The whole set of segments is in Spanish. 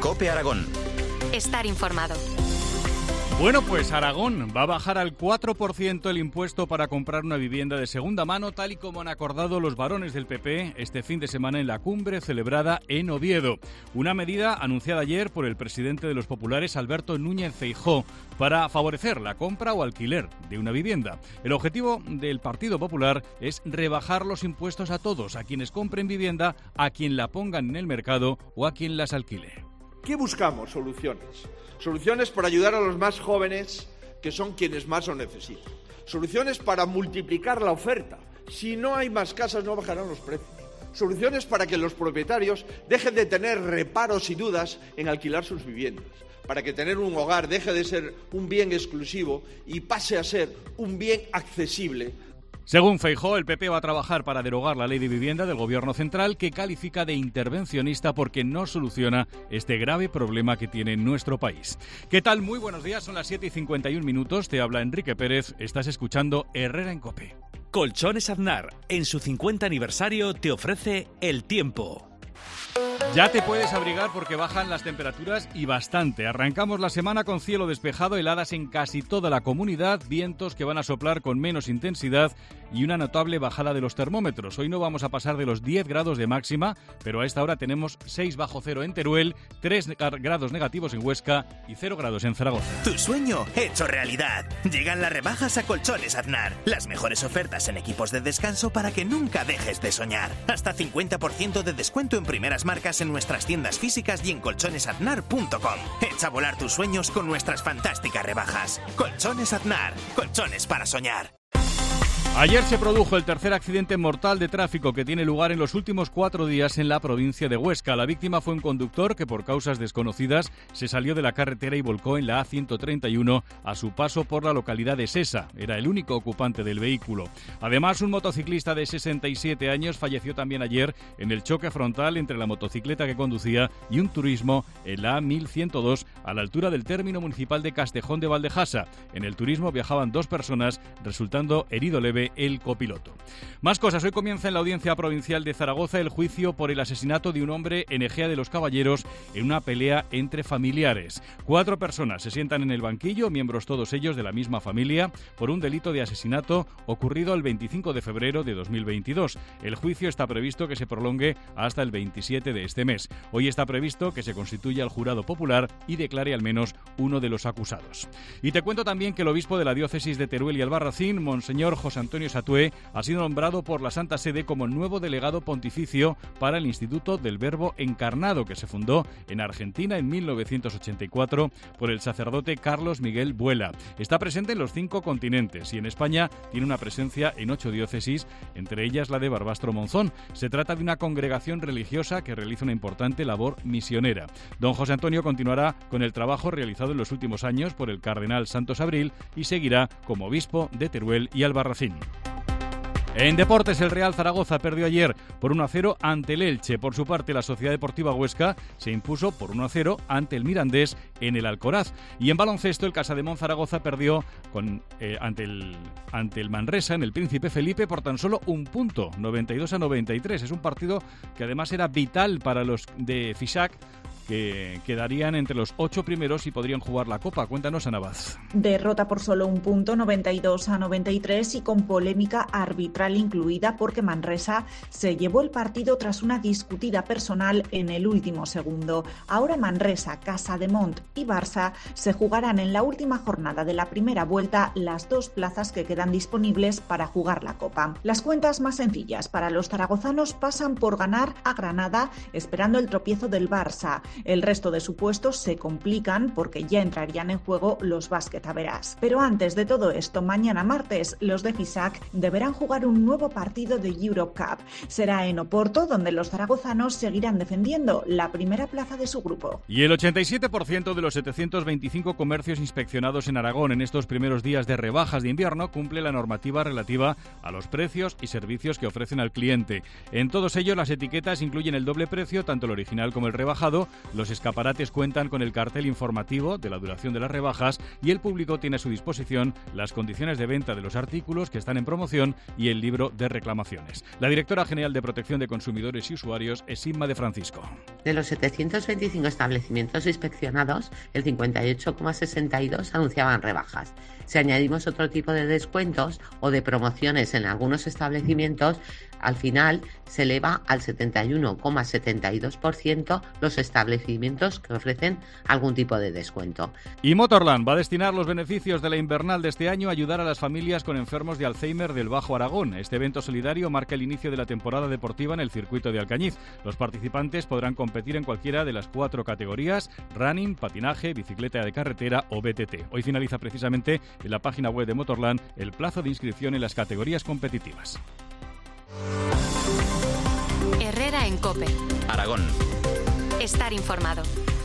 COPE Aragón. Estar informado. Bueno, pues Aragón va a bajar al 4% el impuesto para comprar una vivienda de segunda mano, tal y como han acordado los varones del PP este fin de semana en la cumbre celebrada en Oviedo. Una medida anunciada ayer por el presidente de los populares, Alberto Núñez Feijóo, para favorecer la compra o alquiler de una vivienda. El objetivo del Partido Popular es rebajar los impuestos a todos, a quienes compren vivienda, a quien la pongan en el mercado o a quien las alquile. ¿Qué buscamos? Soluciones. Soluciones para ayudar a los más jóvenes, que son quienes más lo necesitan. Soluciones para multiplicar la oferta. Si no hay más casas, no bajarán los precios. Soluciones para que los propietarios dejen de tener reparos y dudas en alquilar sus viviendas. Para que tener un hogar deje de ser un bien exclusivo y pase a ser un bien accesible. Según Feijóo, el PP va a trabajar para derogar la ley de vivienda del Gobierno central, que califica de intervencionista porque no soluciona este grave problema que tiene nuestro país. ¿Qué tal? Muy buenos días, son las 7:51. Te habla Enrique Pérez, estás escuchando Herrera en COPE. Colchones Aznar, en su 50 aniversario, te ofrece el tiempo. Ya te puedes abrigar porque bajan las temperaturas y bastante. Arrancamos la semana con cielo despejado, heladas en casi toda la comunidad, vientos que van a soplar con menos intensidad y una notable bajada de los termómetros. Hoy no vamos a pasar de los 10 grados de máxima, pero a esta hora tenemos 6 bajo cero en Teruel, 3 grados negativos en Huesca y 0 grados en Zaragoza. Tu sueño hecho realidad. Llegan las rebajas a Colchones Aznar. Las mejores ofertas en equipos de descanso para que nunca dejes de soñar. Hasta 50% de descuento en primeras marcas en nuestras tiendas físicas y en colchonesaznar.com. Echa a volar tus sueños con nuestras fantásticas rebajas. Colchones Aznar. Colchones para soñar. Ayer se produjo el tercer accidente mortal de tráfico que tiene lugar en los últimos 4 días en la provincia de Huesca. La víctima fue un conductor que por causas desconocidas se salió de la carretera y volcó en la A131 a su paso por la localidad de Sesa. Era el único ocupante del vehículo. Además, un motociclista de 67 años falleció también ayer en el choque frontal entre la motocicleta que conducía y un turismo en la A1102 a la altura del término municipal de Castejón de Valdejasa. En el turismo viajaban 2 personas, resultando herido leve el copiloto. Más cosas. Hoy comienza en la Audiencia Provincial de Zaragoza el juicio por el asesinato de un hombre en Ejea de los Caballeros en una pelea entre familiares. 4 personas se sientan en el banquillo, miembros todos ellos de la misma familia, por un delito de asesinato ocurrido el 25 de febrero de 2022. El juicio está previsto que se prolongue hasta el 27 de este mes. Hoy está previsto que se constituya el jurado popular y declare al menos uno de los acusados. Y te cuento también que el obispo de la diócesis de Teruel y Albarracín, Monseñor José Antonio Satué, ha sido nombrado por la Santa Sede como nuevo delegado pontificio para el Instituto del Verbo Encarnado, que se fundó en Argentina en 1984 por el sacerdote Carlos Miguel Buela. Está presente en los 5 continentes y en España tiene una presencia en 8 diócesis, entre ellas la de Barbastro Monzón. Se trata de una congregación religiosa que realiza una importante labor misionera. Don José Antonio continuará con el trabajo realizado en los últimos años por el cardenal Santos Abril y seguirá como obispo de Teruel y Albarracín. En deportes, el Real Zaragoza perdió ayer por 1-0 ante el Elche. Por su parte, la Sociedad Deportiva Huesca se impuso por 1-0 ante el Mirandés en el Alcoraz. Y en baloncesto, el Casademont Zaragoza perdió ante el Manresa en el Príncipe Felipe por tan solo un punto, 92-93. Es un partido que además era vital para los de Fisac, que quedarían entre los 8 primeros y podrían jugar la Copa. Cuéntanos, Ana Vaz. Derrota por solo un punto, 92-93, y con polémica arbitral incluida porque Manresa se llevó el partido tras una discutida personal en el último segundo. Ahora Manresa, Casademont y Barça se jugarán en la última jornada de la primera vuelta las 2 plazas que quedan disponibles para jugar la Copa. Las cuentas más sencillas para los zaragozanos pasan por ganar a Granada esperando el tropiezo del Barça. El resto de supuestos se complican porque ya entrarían en juego los basquetaveras. Pero antes de todo esto, mañana martes, los de Fisac deberán jugar un nuevo partido de Europe Cup. Será en Oporto, donde los zaragozanos seguirán defendiendo la primera plaza de su grupo. Y el 87% de los 725 comercios inspeccionados en Aragón en estos primeros días de rebajas de invierno cumple la normativa relativa a los precios y servicios que ofrecen al cliente. En todos ellos, las etiquetas incluyen el doble precio, tanto el original como el rebajado, Los escaparates cuentan con el cartel informativo de la duración de las rebajas y el público tiene a su disposición las condiciones de venta de los artículos que están en promoción y el libro de reclamaciones. La directora general de Protección de Consumidores y Usuarios es Inma de Francisco. De los 725 establecimientos inspeccionados, el 58,62 anunciaban rebajas. Si añadimos otro tipo de descuentos o de promociones en algunos establecimientos, al final se eleva al 71,72% los establecimientos que ofrecen algún tipo de descuento. Y Motorland va a destinar los beneficios de la invernal de este año a ayudar a las familias con enfermos de Alzheimer del Bajo Aragón. Este evento solidario marca el inicio de la temporada deportiva en el circuito de Alcañiz. Los participantes podrán competir en cualquiera de las 4 categorías: running, patinaje, bicicleta de carretera o BTT. Hoy finaliza precisamente en la página web de Motorland el plazo de inscripción en las categorías competitivas. Herrera en COPE. Aragón. Estar informado.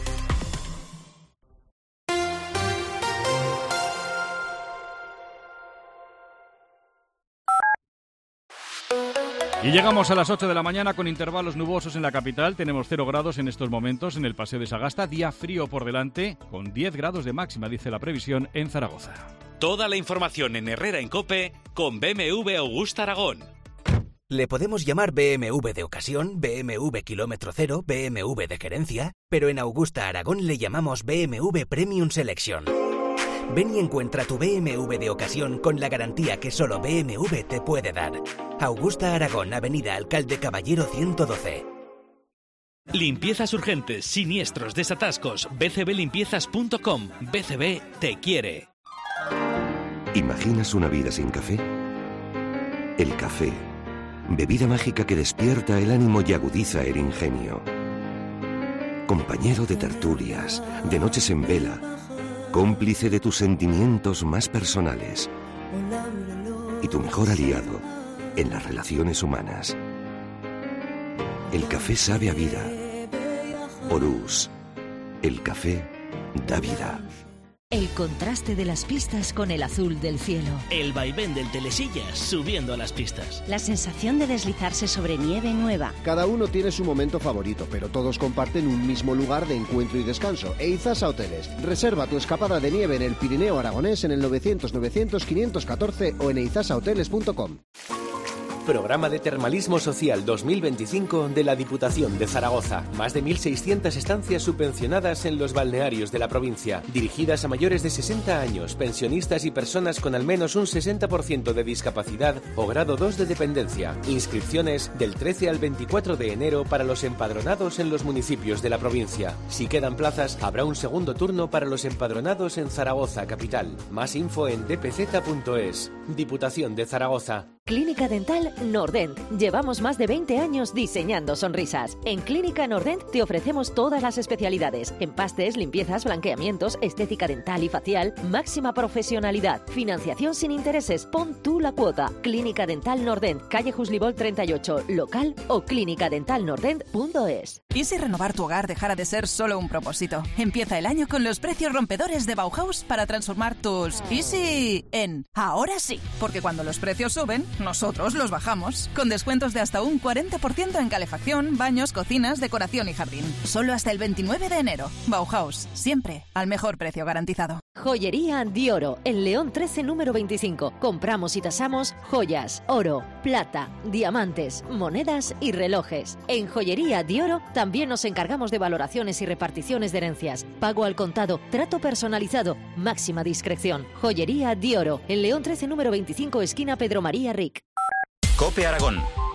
Y llegamos a las 8 de la mañana con intervalos nubosos en la capital. Tenemos 0 grados en estos momentos en el Paseo de Sagasta. Día frío por delante, con 10 grados de máxima, dice la previsión, en Zaragoza. Toda la información en Herrera en COPE con BMW Augusta Aragón. Le podemos llamar BMW de ocasión, BMW kilómetro cero, BMW de gerencia, pero en Augusta Aragón le llamamos BMW Premium Selection. Ven y encuentra tu BMW de ocasión con la garantía que solo BMW te puede dar. Augusta Aragón, Avenida Alcalde Caballero 112. Limpiezas urgentes, siniestros, desatascos, bcblimpiezas.com. BCB te quiere. ¿Imaginas una vida sin café? El café, bebida mágica que despierta el ánimo y agudiza el ingenio. Compañero de tertulias, de noches en vela, cómplice de tus sentimientos más personales y tu mejor aliado en las relaciones humanas. El café sabe a vida. Orús, el café da vida. El contraste de las pistas con el azul del cielo. El vaivén del telesillas subiendo a las pistas. La sensación de deslizarse sobre nieve nueva. Cada uno tiene su momento favorito, pero todos comparten un mismo lugar de encuentro y descanso. Eizasa Hoteles. Reserva tu escapada de nieve en el Pirineo aragonés en el 900-900-514 o en eizasahoteles.com. Programa de Termalismo Social 2025 de la Diputación de Zaragoza. Más de 1.600 estancias subvencionadas en los balnearios de la provincia, dirigidas a mayores de 60 años, pensionistas y personas con al menos un 60% de discapacidad o grado 2 de dependencia. Inscripciones del 13 al 24 de enero para los empadronados en los municipios de la provincia. Si quedan plazas, habrá un segundo turno para los empadronados en Zaragoza capital. Más info en dpz.es. Diputación de Zaragoza. Clínica Dental Nordent. Llevamos más de 20 años diseñando sonrisas. En Clínica Nordent te ofrecemos todas las especialidades: empastes, limpiezas, blanqueamientos, estética dental y facial, máxima profesionalidad, financiación sin intereses. Pon tú la cuota. Clínica Dental Nordent, calle Juslibol 38, local o clínicadentalnordent.es. ¿Y si renovar tu hogar dejara de ser solo un propósito? Empieza el año con los precios rompedores de Bauhaus para transformar tus easy en ahora sí, porque cuando los precios suben, nosotros los bajamos, con descuentos de hasta un 40% en calefacción, baños, cocinas, decoración y jardín. Solo hasta el 29 de enero. Bauhaus, siempre al mejor precio garantizado. Joyería Dioro, en León 13 número 25. Compramos y tasamos joyas, oro, plata, diamantes, monedas y relojes. En Joyería Dioro también nos encargamos de valoraciones y reparticiones de herencias. Pago al contado, trato personalizado, máxima discreción. Joyería Dioro, en León 13 número 25, esquina Pedro María Ric. COPE Aragón.